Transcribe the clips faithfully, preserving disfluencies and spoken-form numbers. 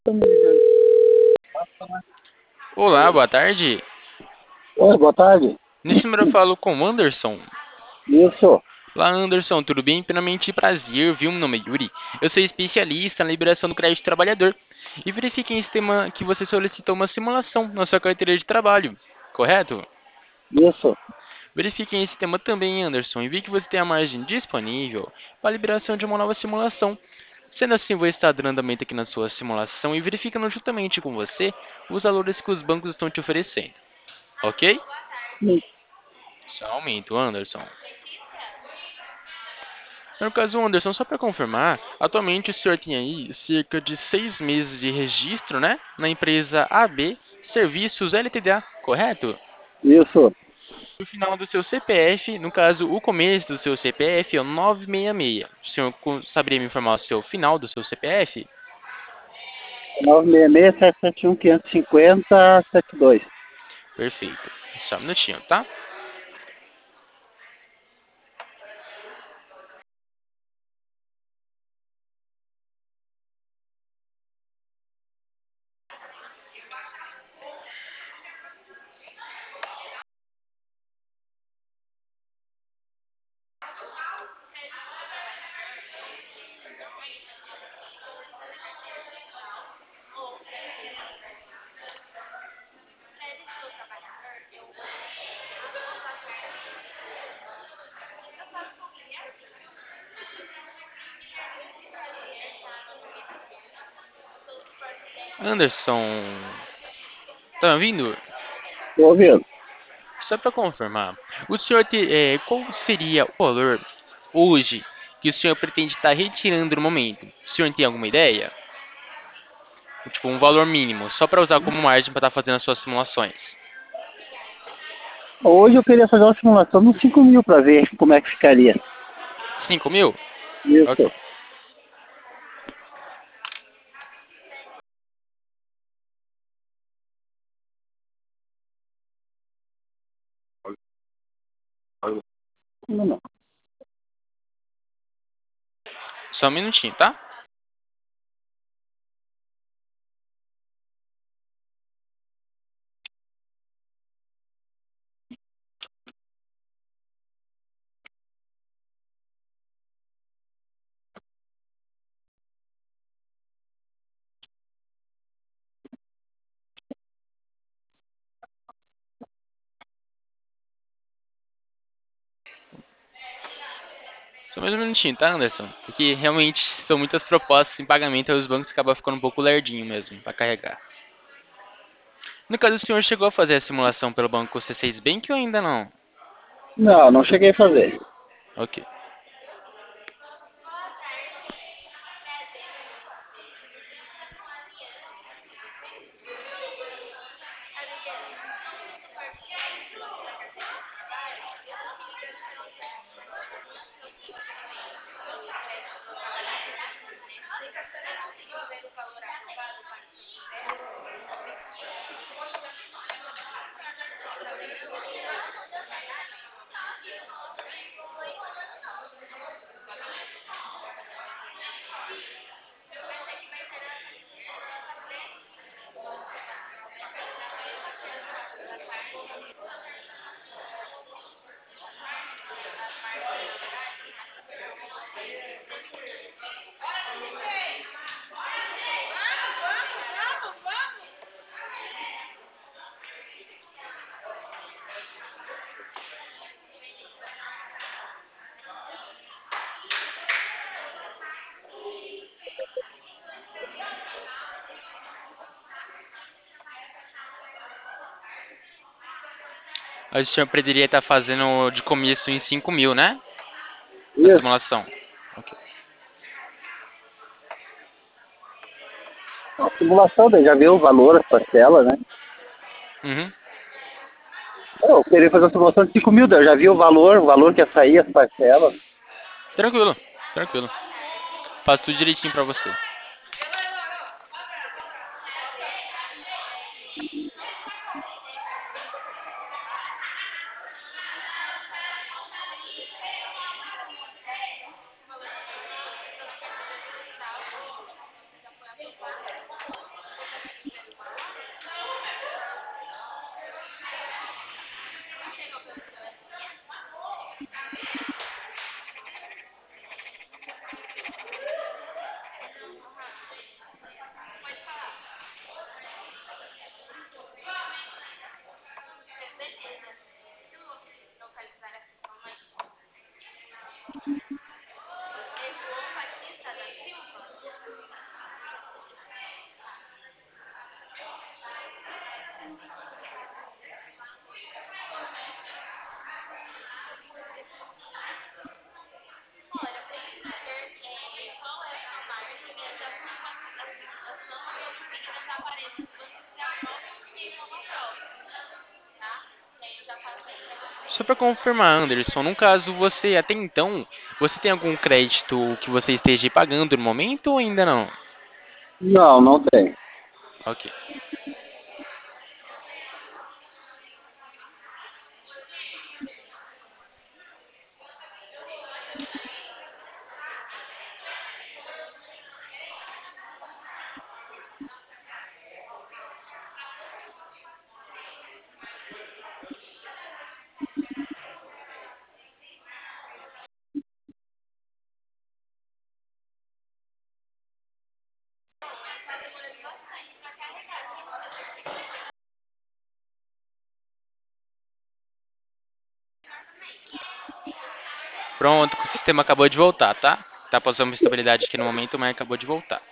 Tô me ligando. Olá, boa tarde. Oi, boa tarde. Nesse número eu falo com o Anderson. Isso, Olá, Anderson, tudo bem? Primeiramente, prazer, viu? Meu nome é Yuri. Eu sou especialista na liberação do crédito trabalhador e verifiquei em sistema que você solicitou uma simulação na sua carteira de trabalho, correto? isso. Verifiquei em sistema também, Anderson, e vi que você tem a margem disponível para a liberação de uma nova simulação. Sendo assim, vou estar dando andamento aqui na sua simulação e verificando juntamente com você os valores que os bancos estão te oferecendo, ok? Sim. Só um aumento, Anderson. No caso, Anderson, só para confirmar, atualmente o senhor tem aí cerca de seis meses de registro, né, na empresa A B Serviços L T D A, correto? Isso. O final do seu C P F, no caso, o começo do seu C P F é o nove seis seis. O senhor co- saberia me informar o seu final do seu C P F? nove seis seis, sete sete um, quinhentos e cinquenta, setenta e dois. Perfeito. Só um minutinho, tá? Anderson, tá me ouvindo? Tô ouvindo. Só para confirmar, o senhor te, é, qual seria o valor hoje que o senhor pretende estar retirando no momento? O senhor tem alguma ideia? Tipo, um valor mínimo, só para usar como margem para estar fazendo as suas simulações. Hoje eu queria fazer uma simulação nos cinco mil para ver como é que ficaria. Cinco mil? Ok. Isso. Não, não. Só um minutinho, tá? Só mais um minutinho, tá, Anderson? Porque realmente são muitas propostas em pagamento e os bancos acabam ficando um pouco lerdinho mesmo para carregar. No caso, o senhor chegou a fazer a simulação pelo banco C seis Bank ou ainda não? Não, não cheguei a fazer. Ok. Mas o senhor poderia estar fazendo de começo em cinco mil, né? A Isso. simulação. Ok. A simulação, daí já viu o valor, as parcelas, né? Uhum. Eu queria fazer uma simulação de cinco mil, daí eu já vi o valor, o valor que ia sair, as parcelas. Tranquilo, tranquilo. Faço tudo direitinho pra você. Só para confirmar, Anderson, no caso você até então, você tem algum crédito que você esteja pagando no momento ou ainda não? Não, não tem. Ok. Pronto, o sistema acabou de voltar, tá? Tá passando uma estabilidade aqui no momento, mas acabou de voltar.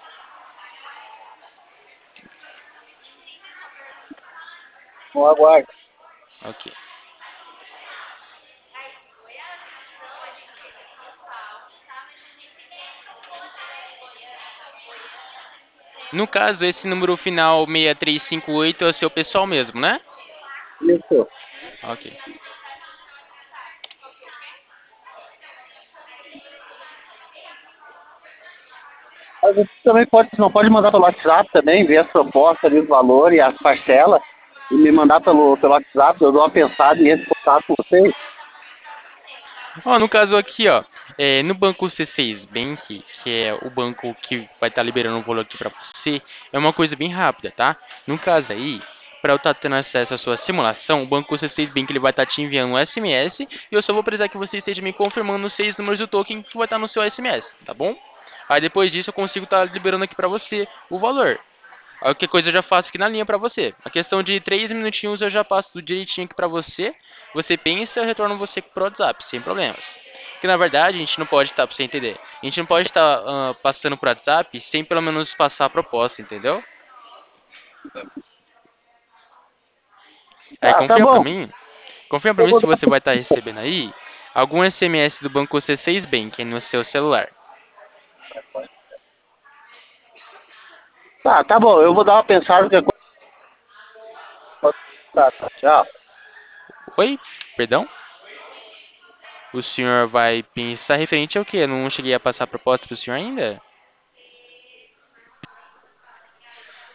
Não aguarde. Ok. No caso, esse número final seis três cinco oito é o seu pessoal mesmo, né? Isso. Ok. A gente também pode, não pode mandar pelo WhatsApp também, ver as propostas ali, os valores e as parcelas, e me mandar pelo, pelo WhatsApp, eu dou uma pensada e entro em contato com vocês. Ó, no caso aqui, ó, é, no banco C seis Bank, que é o banco que vai estar liberando o valor aqui para você, é uma coisa bem rápida, tá? No caso aí, para eu estar tendo acesso à sua simulação, o banco C seis Bank ele vai estar te enviando um S M S e eu só vou precisar que você esteja me confirmando os seis números do token que vai estar no seu S M S, tá bom? Aí depois disso eu consigo estar liberando aqui para você o valor. Aí qualquer coisa eu já faço aqui na linha para você. A questão de três minutinhos eu já passo tudo direitinho aqui para você. Você pensa, eu retorno você pro WhatsApp, sem problemas. Porque na verdade a gente não pode estar, pra você entender, a gente não pode estar ah, passando pro WhatsApp sem pelo menos passar a proposta, entendeu? Aí Tá, tá confia pra bom. mim, confia pra Eu mim vou se dar. você vai estar recebendo aí algum S M S do banco C seis Bank no seu celular. Tá, tá bom, eu vou dar uma pensada. Que Tá, tá, tchau. Oi? Perdão? O senhor vai pensar referente ao quê? Eu não cheguei a passar a proposta pro senhor ainda?